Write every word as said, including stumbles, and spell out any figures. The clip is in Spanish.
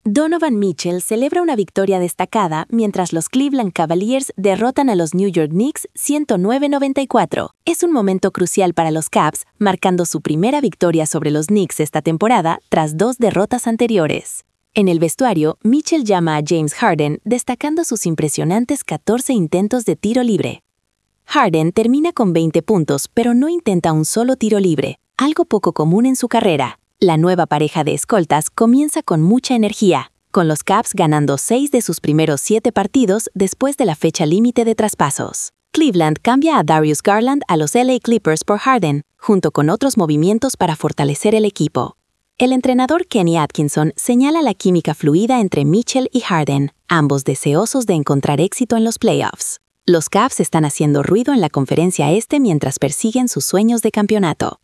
Donovan Mitchell celebra una victoria destacada mientras los Cleveland Cavaliers derrotan a los New York Knicks ciento nueve a noventa y cuatro. Es un momento crucial para los Cavs, marcando su primera victoria sobre los Knicks esta temporada tras dos derrotas anteriores. En el vestuario, Mitchell llama a James Harden, destacando sus impresionantes catorce intentos de tiro libre. Harden termina con veinte puntos, pero no intenta un solo tiro libre, algo poco común en su carrera. La nueva pareja de escoltas comienza con mucha energía, con los Cavs ganando seis de sus primeros siete partidos después de la fecha límite de traspasos. Cleveland cambia a Darius Garland a los L A Clippers por Harden, junto con otros movimientos para fortalecer el equipo. El entrenador Kenny Atkinson señala la química fluida entre Mitchell y Harden, ambos deseosos de encontrar éxito en los playoffs. Los Cavs están haciendo ruido en la conferencia este mientras persiguen sus sueños de campeonato.